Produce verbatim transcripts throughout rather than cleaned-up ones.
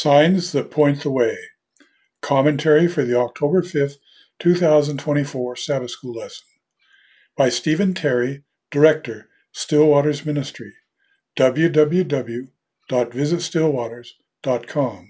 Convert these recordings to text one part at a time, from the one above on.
Signs That Point the Way. Commentary for the October fifth, two thousand twenty-four Sabbath School lesson by Stephen Terry, Director, Stillwaters Ministry, w w w dot visit stillwaters dot com.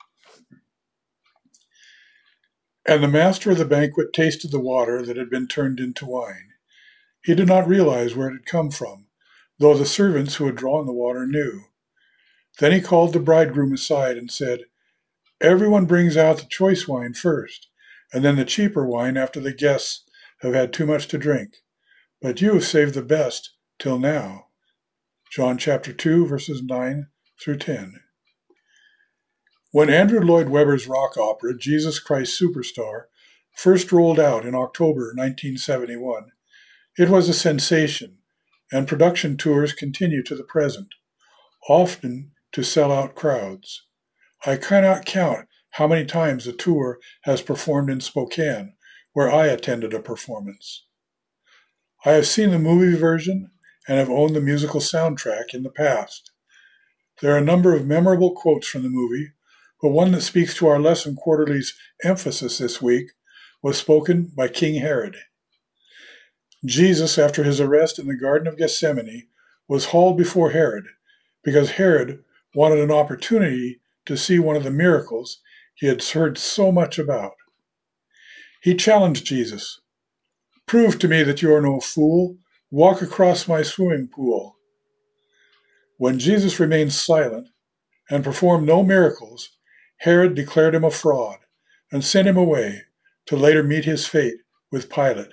And the master of the banquet tasted the water that had been turned into wine. He did not realize where it had come from, though the servants who had drawn the water knew. Then he called the bridegroom aside and said, "Everyone brings out the choice wine first, and then the cheaper wine after the guests have had too much to drink. But you have saved the best till now." John chapter two, verses nine through ten. When Andrew Lloyd Webber's rock opera, Jesus Christ Superstar, first rolled out in October nineteen seventy-one, it was a sensation, and production tours continue to the present, often to sell out crowds. I cannot count how many times the tour has performed in Spokane, where I attended a performance. I have seen the movie version and have owned the musical soundtrack in the past. There are a number of memorable quotes from the movie, but one that speaks to our lesson quarterly's emphasis this week was spoken by King Herod. Jesus, after his arrest in the Garden of Gethsemane, was hauled before Herod because Herod wanted an opportunity to see one of the miracles he had heard so much about. He challenged Jesus, "Prove to me that you are no fool. Walk across my swimming pool." When Jesus remained silent and performed no miracles, Herod declared him a fraud and sent him away to later meet his fate with Pilate.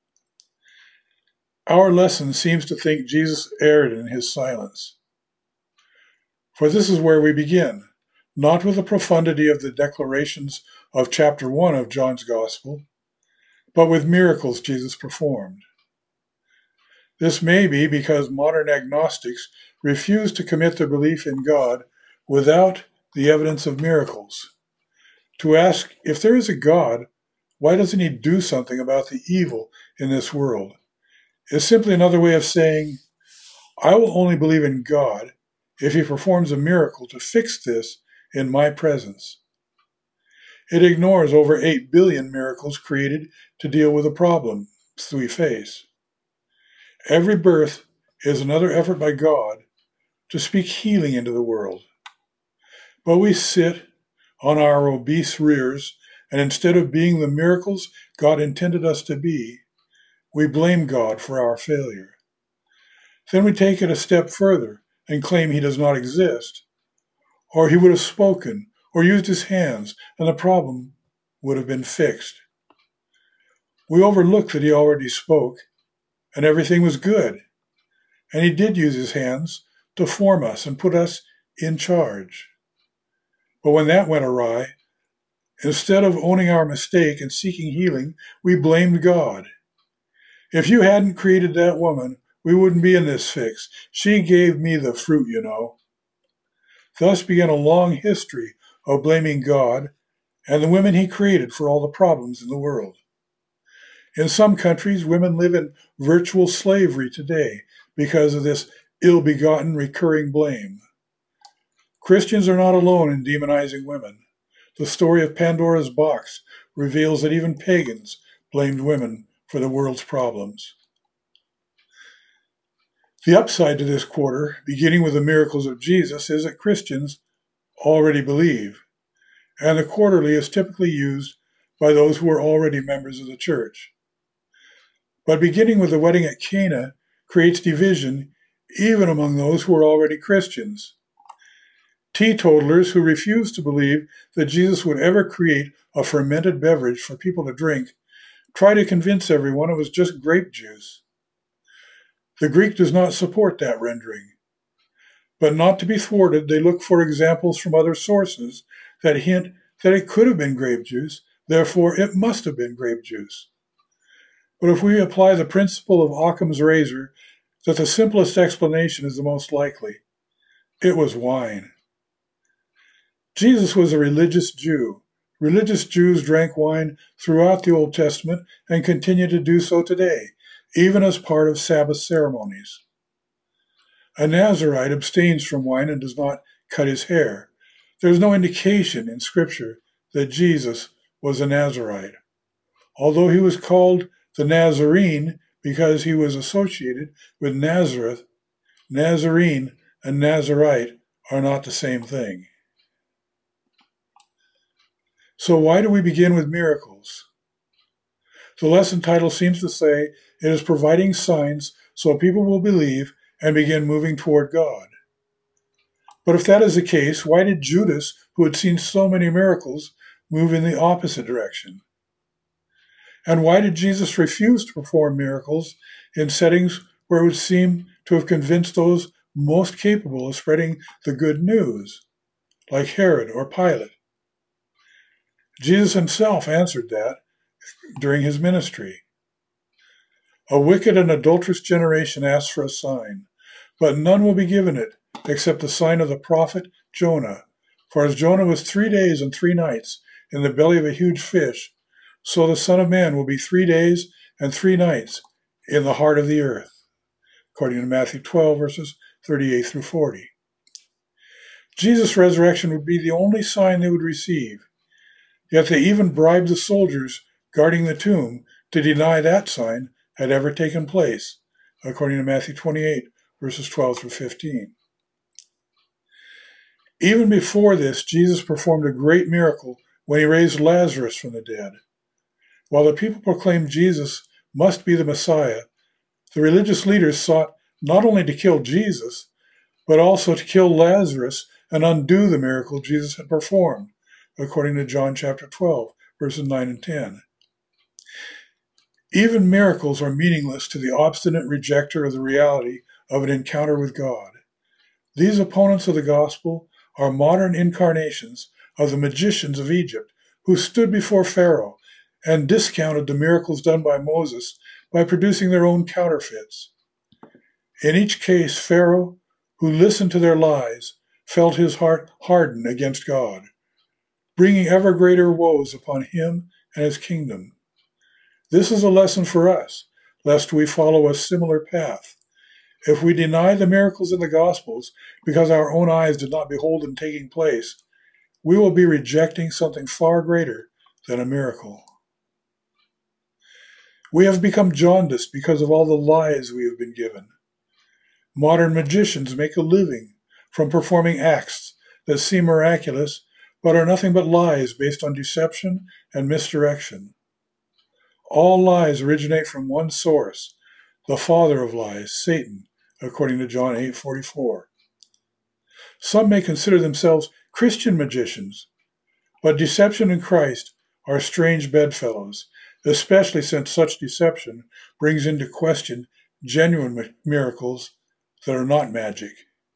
Our lesson seems to think Jesus erred in his silence. For this is where we begin, not with the profundity of the declarations of chapter one of John's Gospel, but with miracles Jesus performed. This may be because modern agnostics refuse to commit their belief in God without the evidence of miracles. To ask, if there is a God, why doesn't he do something about the evil in this world, is simply another way of saying, I will only believe in God if he performs a miracle to fix this in my presence. It ignores over eight billion miracles created to deal with the problems we face. Every birth is another effort by God to speak healing into the world. But we sit on our obese rears, and instead of being the miracles God intended us to be, we blame God for our failure. Then we take it a step further and claim he does not exist, or he would have spoken or used his hands and the problem would have been fixed. We overlook that he already spoke and everything was good, and he did use his hands to form us and put us in charge. But when that went awry, instead of owning our mistake and seeking healing, we blamed God. If you hadn't created that woman, we wouldn't be in this fix. She gave me the fruit, you know. Thus began a long history of blaming God and the women he created for all the problems in the world. In some countries, women live in virtual slavery today because of this ill-begotten recurring blame. Christians are not alone in demonizing women. The story of Pandora's box reveals that even pagans blamed women for the world's problems. The upside to this quarter, beginning with the miracles of Jesus, is that Christians already believe, and the quarterly is typically used by those who are already members of the church. But beginning with the wedding at Cana creates division even among those who are already Christians. Teetotalers who refuse to believe that Jesus would ever create a fermented beverage for people to drink try to convince everyone it was just grape juice. The Greek does not support that rendering. But not to be thwarted, they look for examples from other sources that hint that it could have been grape juice, therefore it must have been grape juice. But if we apply the principle of Occam's razor, that the simplest explanation is the most likely. It was wine. Jesus was a religious Jew. Religious Jews drank wine throughout the Old Testament and continue to do so today, even as part of Sabbath ceremonies. A Nazirite abstains from wine and does not cut his hair. There's no indication in Scripture that Jesus was a Nazirite. Although he was called the Nazarene because he was associated with Nazareth, Nazarene and Nazirite are not the same thing. So why do we begin with miracles? The lesson title seems to say it is providing signs so people will believe and begin moving toward God. But if that is the case, why did Judas, who had seen so many miracles, move in the opposite direction? And why did Jesus refuse to perform miracles in settings where it would seem to have convinced those most capable of spreading the good news, like Herod or Pilate? Jesus himself answered that during his ministry. A wicked and adulterous generation asks for a sign, but none will be given it except the sign of the prophet Jonah. For as Jonah was three days and three nights in the belly of a huge fish, so the Son of Man will be three days and three nights in the heart of the earth, according to Matthew twelve, verses thirty-eight through forty. Jesus' resurrection would be the only sign they would receive, yet they even bribed the soldiers guarding the tomb to deny that sign had ever taken place, according to Matthew twenty-eight, verses twelve through fifteen. Even before this, Jesus performed a great miracle when he raised Lazarus from the dead. While the people proclaimed Jesus must be the Messiah, the religious leaders sought not only to kill Jesus, but also to kill Lazarus and undo the miracle Jesus had performed, according to John chapter twelve, verses nine and ten. Even miracles are meaningless to the obstinate rejecter of the reality of an encounter with God. These opponents of the gospel are modern incarnations of the magicians of Egypt who stood before Pharaoh and discounted the miracles done by Moses by producing their own counterfeits. In each case, Pharaoh, who listened to their lies, felt his heart harden against God, bringing ever greater woes upon him and his kingdom. This is a lesson for us, lest we follow a similar path. If we deny the miracles in the Gospels because our own eyes did not behold them taking place, we will be rejecting something far greater than a miracle. We have become jaundiced because of all the lies we have been given. Modern magicians make a living from performing acts that seem miraculous, but are nothing but lies based on deception and misdirection. All lies originate from one source, the father of lies, Satan, according to John eight forty-four. Some may consider themselves Christian magicians, but deception and Christ are strange bedfellows, especially since such deception brings into question genuine miracles that are not magic.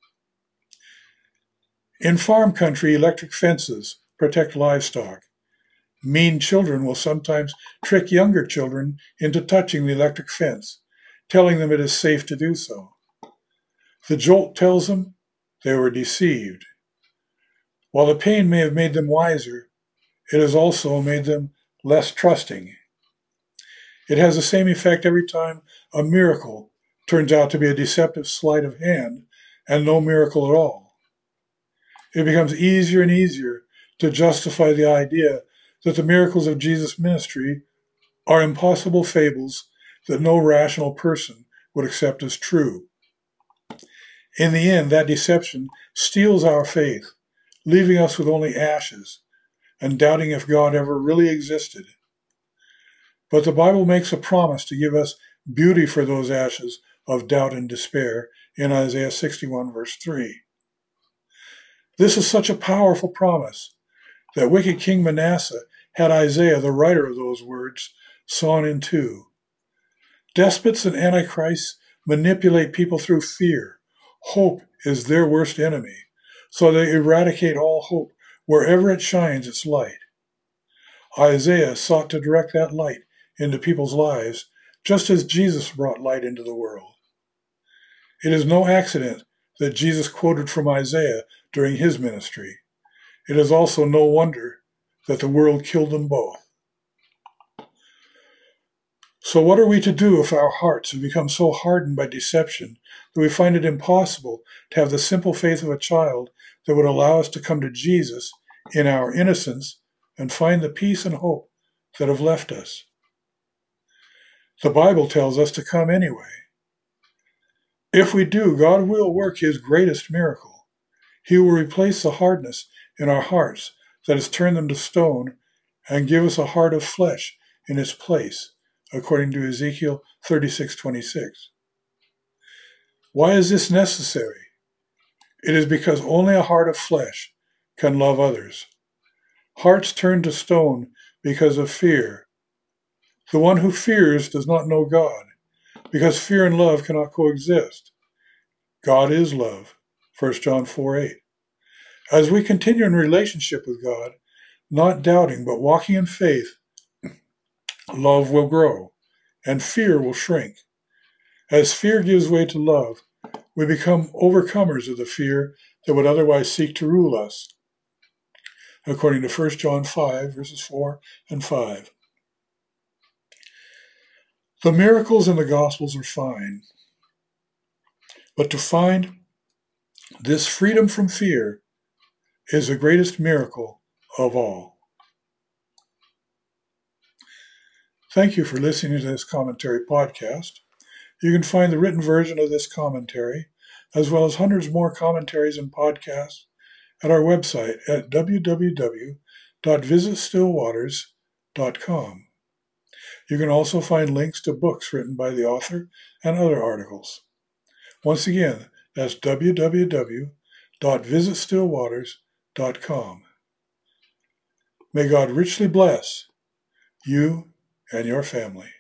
In farm country, electric fences protect livestock. Mean children will sometimes trick younger children into touching the electric fence, telling them it is safe to do so. The jolt tells them they were deceived. While the pain may have made them wiser, it has also made them less trusting. It has the same effect every time a miracle turns out to be a deceptive sleight of hand and no miracle at all. It becomes easier and easier to justify the idea that the miracles of Jesus' ministry are impossible fables that no rational person would accept as true. In the end, that deception steals our faith, leaving us with only ashes and doubting if God ever really existed. But the Bible makes a promise to give us beauty for those ashes of doubt and despair in Isaiah sixty-one, verse three. This is such a powerful promise that wicked King Manasseh had Isaiah, the writer of those words, sawn in two. Despots and antichrists manipulate people through fear. Hope is their worst enemy, so they eradicate all hope wherever it shines its light. Isaiah sought to direct that light into people's lives, just as Jesus brought light into the world. It is no accident that Jesus quoted from Isaiah during his ministry. It is also no wonder that the world killed them both. So what are we to do if our hearts have become so hardened by deception that we find it impossible to have the simple faith of a child that would allow us to come to Jesus in our innocence and find the peace and hope that have left us. The Bible tells us to come anyway. If we do, God will work his greatest miracle. He will replace the hardness in our hearts that has turned them to stone and give us a heart of flesh in its place, according to Ezekiel thirty-six twenty-six. Why is this necessary? It is because only a heart of flesh can love others. Hearts turn to stone because of fear. The one who fears does not know God, because fear and love cannot coexist. God is love, First John four eight. As we continue in relationship with God, not doubting but walking in faith, love will grow and fear will shrink. As fear gives way to love, we become overcomers of the fear that would otherwise seek to rule us, according to First John five, verses four and five. The miracles in the Gospels are fine, but to find this freedom from fear is the greatest miracle of all. Thank you for listening to this commentary podcast. You can find the written version of this commentary, as well as hundreds more commentaries and podcasts, at our website at w w w dot visit still waters dot com. You can also find links to books written by the author and other articles. Once again, that's w w w dot visit still waters dot com. May God richly bless you and your family.